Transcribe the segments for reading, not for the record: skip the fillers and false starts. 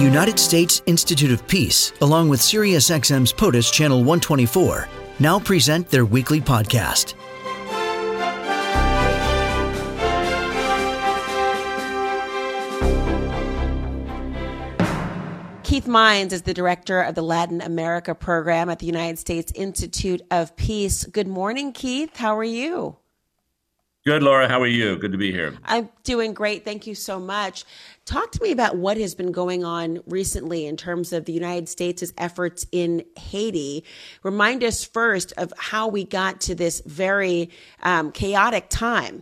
United States Institute of Peace, along with SiriusXM's POTUS Channel 124, now present their weekly podcast. Keith Mines is the director of the Latin America program at the United States Institute of Peace. Good morning, Keith. How are you? Good, Laura. How are you? Good to be here. I'm doing great. Thank you so much. Talk to me about what has been going on recently in terms of the United States' efforts in Haiti. Remind us first of how we got to this very chaotic time.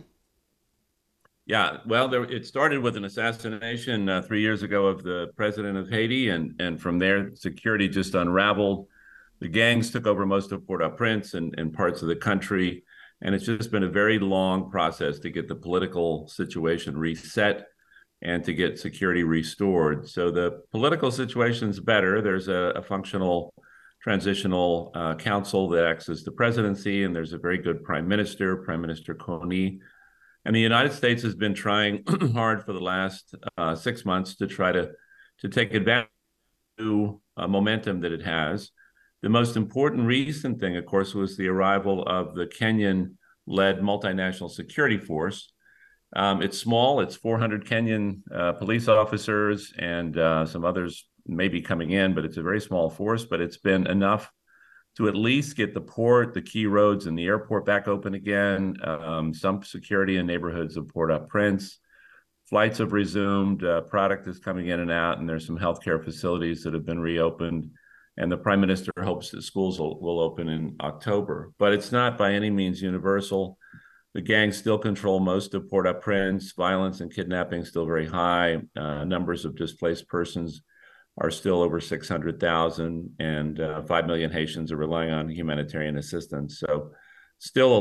Yeah, well, it started with an assassination 3 years ago of the president of Haiti, and from there, security just unraveled. The gangs took over most of Port-au-Prince and parts of the country, and it's just been a very long process to get the political situation reset and to get security restored. So the political situation's better. There's a functional transitional council that acts as the presidency, and there's a very good prime minister, Prime Minister Kony. And the United States has been trying hard for the last 6 months to try to take advantage of the momentum that it has. The most important recent thing, of course, was the arrival of the Kenyan-led multinational security force. It's small. It's 400 Kenyan police officers and some others may be coming in, but it's a very small force. But it's been enough to at least get the port, the key roads, and the airport back open again, some security in neighborhoods of Port-au-Prince. Flights have resumed, product is coming in and out, and there's some healthcare facilities that have been reopened. And the Prime Minister hopes that schools will open in October. But it's not by any means universal. The gangs still control most of Port-au-Prince. Violence and kidnapping still very high. Numbers of displaced persons are still over 600,000, and 5 million Haitians are relying on humanitarian assistance. So still a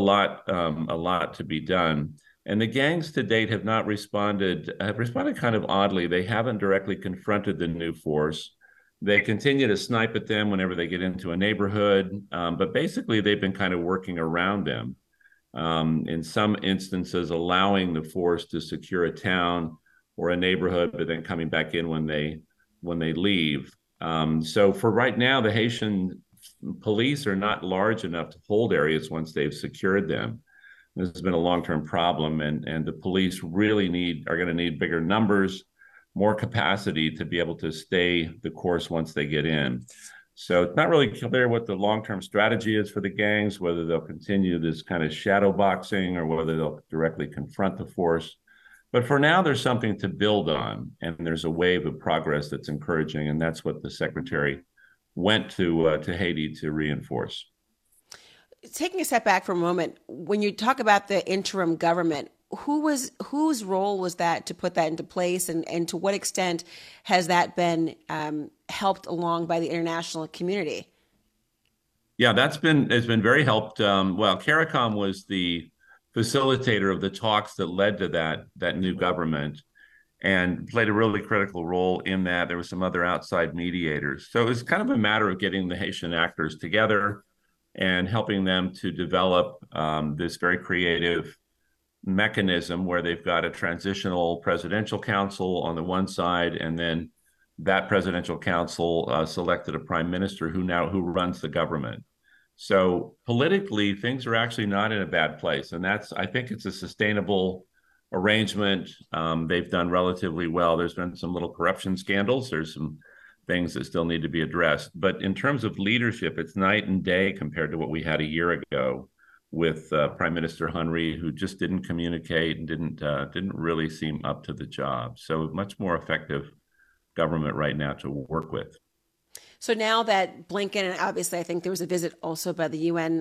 lot to be done. And the gangs to date have responded kind of oddly. They haven't directly confronted the new force. They continue to snipe at them whenever they get into a neighborhood, but basically they've been kind of working around them. In some instances, allowing the force to secure a town or a neighborhood, but then coming back in when they leave. So for right now, the Haitian police are not large enough to hold areas once they've secured them. This has been a long-term problem, and the police really are going to need bigger numbers, more capacity to be able to stay the course once they get in. So it's not really clear what the long-term strategy is for the gangs, whether they'll continue this kind of shadow boxing or whether they'll directly confront the force. But for now, there's something to build on, and there's a wave of progress that's encouraging, and that's what the secretary went to Haiti to reinforce. Taking a step back for a moment, when you talk about the interim government, whose role was that to put that into place, and to what extent has that been helped along by the international community? Yeah, it's been very helped. CARICOM was the facilitator of the talks that led to that new government and played a really critical role in that. There were some other outside mediators. So it was kind of a matter of getting the Haitian actors together and helping them to develop this very creative mechanism where they've got a transitional presidential council on the one side, and then that presidential council selected a prime minister who runs the government. So politically, things are actually not in a bad place, and I think it's a sustainable arrangement. They've done relatively well. There's been some little corruption scandals. There's some things that still need to be addressed, but in terms of leadership, it's night and day compared to what we had a year ago with Prime Minister Henry, who just didn't communicate and didn't really seem up to the job. So much more effective government right now to work with. So now that Blinken, and obviously I think there was a visit also by the UN,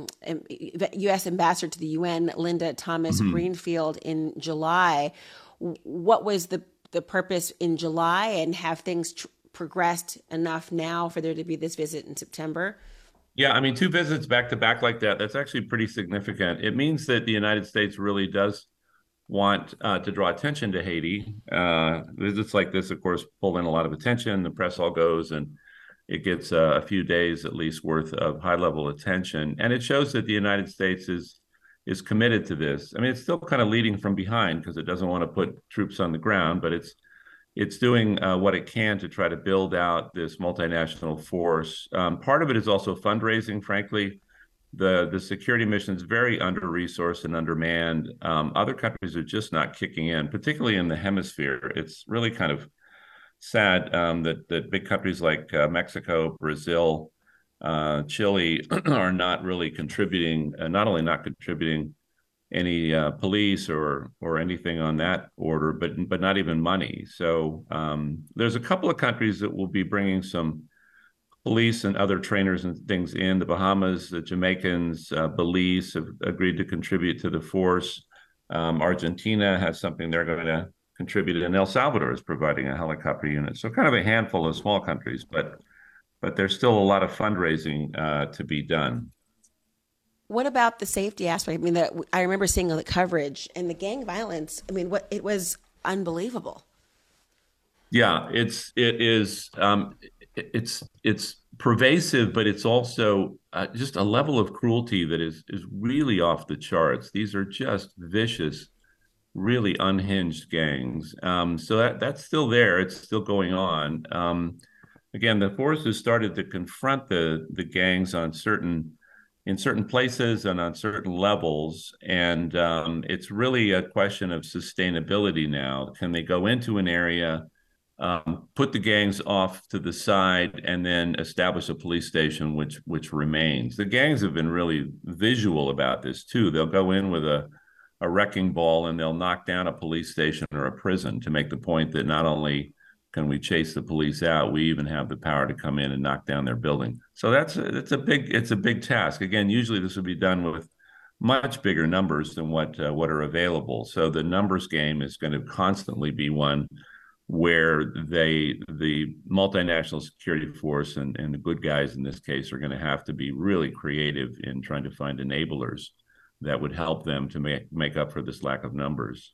U.S. ambassador to the UN, Linda Thomas Greenfield in July, what was the purpose in July, and have things progressed enough now for there to be this visit in September? Yeah, I mean, 2 visits back to back like that's actually pretty significant. It means that the United States really does want to draw attention to Haiti. Visits like this, of course, pull in a lot of attention. The press all goes, and it gets a few days at least worth of high-level attention. And it shows that the United States is committed to this. I mean, it's still kind of leading from behind because it doesn't want to put troops on the ground, but it's it's doing what it can to try to build out this multinational force. Part of it is also fundraising, frankly. The security mission is very under-resourced and undermanned. Other countries are just not kicking in, particularly in the hemisphere. It's really kind of sad that big countries like Mexico, Brazil, Chile are not really contributing, not only not contributing any police or anything on that order, but not even money. So there's a couple of countries that will be bringing some police and other trainers and things in. The Bahamas, the Jamaicans, Belize have agreed to contribute to the force. Argentina has something they're going to contribute, and El Salvador is providing a helicopter unit. So kind of a handful of small countries, but there's still a lot of fundraising to be done. What about the safety aspect? I mean, I remember seeing the coverage and the gang violence. I mean, it was unbelievable. Yeah, it's pervasive, but it's also just a level of cruelty that is really off the charts. These are just vicious, really unhinged gangs. So that's still there. It's still going on. Again, the force has started to confront the gangs in certain places and on certain levels. And it's really a question of sustainability now. Can they go into an area, put the gangs off to the side, and then establish a police station which remains? The gangs have been really visual about this too. They'll go in with a wrecking ball and they'll knock down a police station or a prison to make the point that not only can we chase the police out, we even have the power to come in and knock down their building. So it's a big task. Again, usually this would be done with much bigger numbers than what are available. So the numbers game is going to constantly be one where the multinational security force and the good guys in this case are going to have to be really creative in trying to find enablers that would help them to make up for this lack of numbers.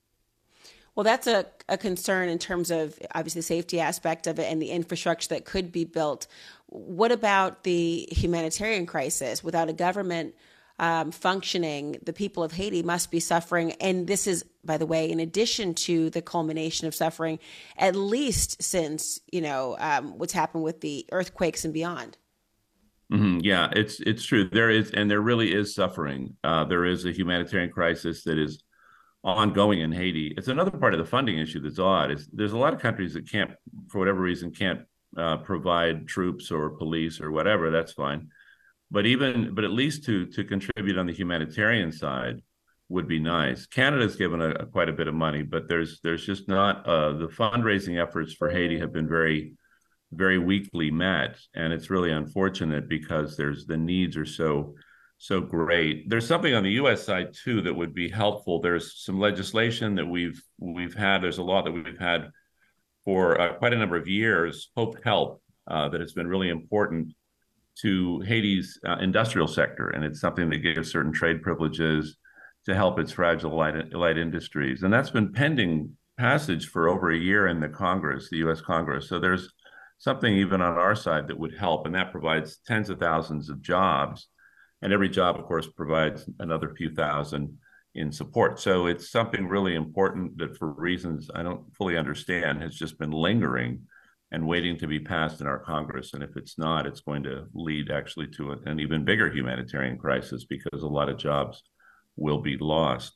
Well, that's a concern in terms of obviously the safety aspect of it and the infrastructure that could be built. What about the humanitarian crisis? Without a government functioning, the people of Haiti must be suffering. And this is, by the way, in addition to the culmination of suffering, at least since, what's happened with the earthquakes and beyond. Mm-hmm. Yeah, it's true. There really is suffering. There is a humanitarian crisis that is ongoing in Haiti. It's another part of the funding issue that's odd. There's a lot of countries that can't, for whatever reason, can't provide troops or police or whatever. That's fine, but at least to contribute on the humanitarian side would be nice. Canada's given quite a bit of money, but there's just not the fundraising efforts for Haiti have been very, very weakly met, and it's really unfortunate because the needs are so great. There's something on the U.S. side too that would be helpful. There's some legislation that we've had. There's a law that we've had for quite a number of years, Hope Help, that has been really important to Haiti's industrial sector, and it's something that gives certain trade privileges to help its fragile light industries, and that's been pending passage for over a year in the Congress, the U.S. Congress. So there's something even on our side that would help, and that provides tens of thousands of jobs. And every job, of course, provides another few thousand in support. So it's something really important that, for reasons I don't fully understand, has just been lingering and waiting to be passed in our Congress. And if it's not, it's going to lead actually to an even bigger humanitarian crisis because a lot of jobs will be lost.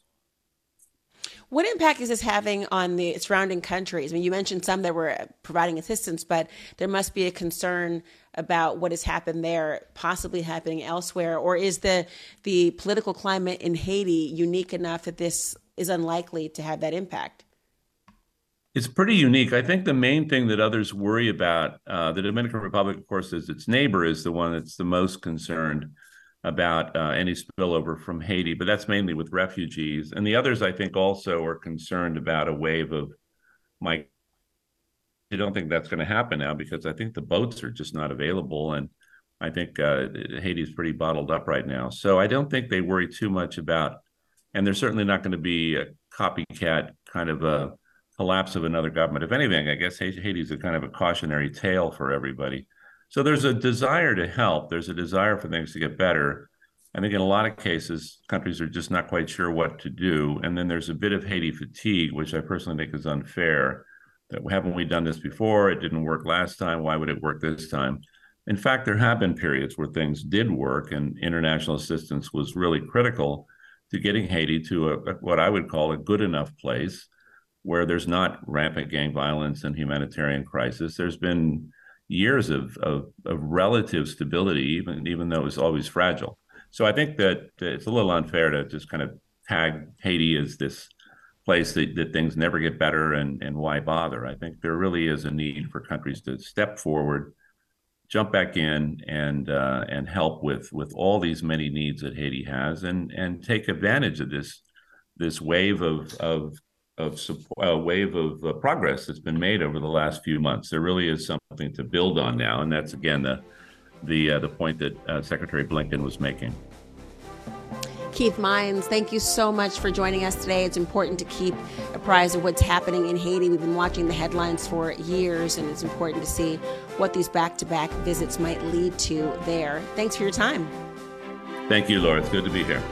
What impact is this having on the surrounding countries? I mean, you mentioned some that were providing assistance, but there must be a concern about what has happened there possibly happening elsewhere. Or is the political climate in Haiti unique enough that this is unlikely to have that impact? It's pretty unique. I think the main thing that others worry about, the Dominican Republic, of course, as its neighbor, is the one that's the most concerned about any spillover from Haiti, but that's mainly with refugees. And the others, I think, also are concerned about a wave of migration. I don't think that's going to happen now because I think the boats are just not available. And I think Haiti's pretty bottled up right now. So I don't think they worry too much about, and there's certainly not going to be a copycat kind of a collapse of another government. If anything, I guess Haiti's a kind of a cautionary tale for everybody. So there's a desire to help. There's a desire for things to get better. I think in a lot of cases, countries are just not quite sure what to do. And then there's a bit of Haiti fatigue, which I personally think is unfair. Haven't we done this before? It didn't work last time. Why would it work this time? In fact, there have been periods where things did work, and international assistance was really critical to getting Haiti to what I would call a good enough place where there's not rampant gang violence and humanitarian crisis. There's been years of relative stability, even though it's always fragile. So I think that it's a little unfair to just kind of tag Haiti as this place that things never get better and why bother. I think there really is a need for countries to step forward, jump back in and help with all these many needs that Haiti has, and take advantage of this wave of progress that's been made over the last few months. There really is something to build on now, and that's again the point that Secretary Blinken was making. Keith Mines, thank you so much for joining us today. It's important to keep apprised of what's happening in Haiti. We've been watching the headlines for years, and it's important to see what these back-to-back visits might lead to there. Thanks for your time. Thank you, Laura. It's good to be here.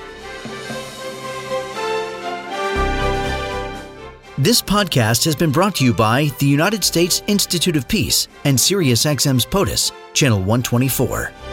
This podcast has been brought to you by the United States Institute of Peace and SiriusXM's POTUS, Channel 124.